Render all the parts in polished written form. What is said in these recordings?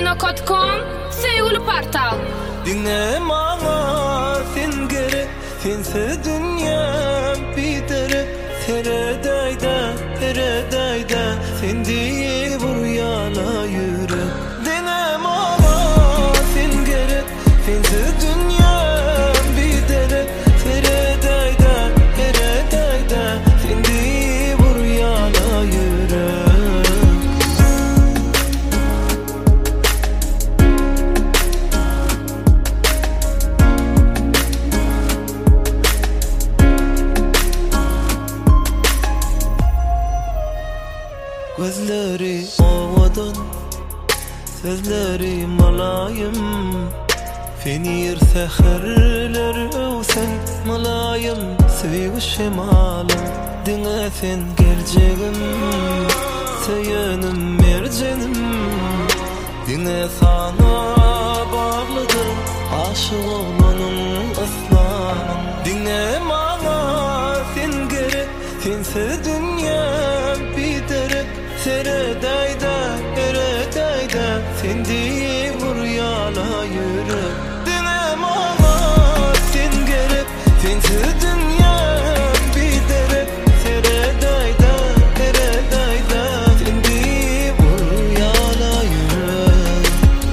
gmail.com Sevgili portal. Dinle bana sen gerek, sensiz dünyam biterek. Teredayda sen diye vur yana yürek. Dinle bana sen gerek, sensiz dünyam biterek. Teredayda sen diye vur yana yürek. Gözleri ovadan, sözleri malayım. Fenir seherler öwsen malayım. Sevişim alım, dine sen geleceğim. Seyenim mercenim, dine sana bağlıdır. Aşık olmanın ıslanım. Dine bana sen gerek, sensiz dünyam biterek. Teredayda sen diye vur yana yürek. Dine bana sen gerek, sensiz dünyam biterek. Teredayda sen diye vur yana yürek.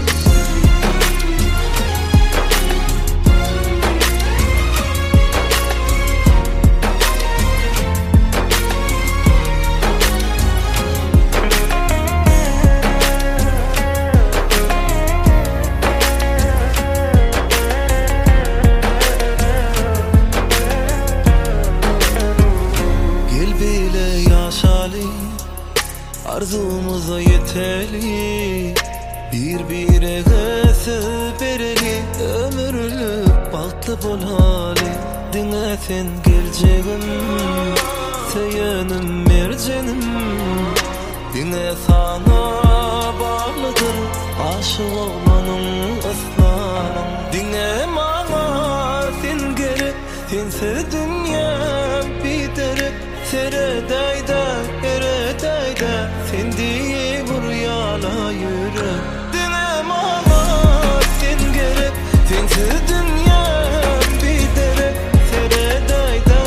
Arzumuza yeteli, birbirine söz bereli. Ömürlük bahtlı bolali, dine sen geleceğim. Seyenim mercenim, dine sana bağlıdır. Aşık olmanın ıslanım. Dine bana sen gerek, sensiz dünyam biterek. Teredayda sen diye vur yana yürek. Dine bana sen gerek, sensiz dünyam biterek. Teredayda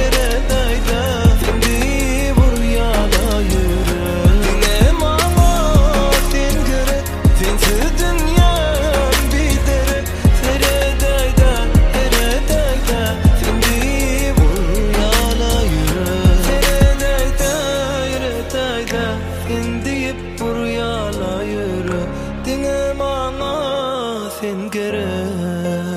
sen diye vur yana yürek. Dine bana sen gerek, sensiz dünyam biterek. Teredayda sen diye vur yana yürek. Sen deyip vur yana yürek. Dine bana sen gerek.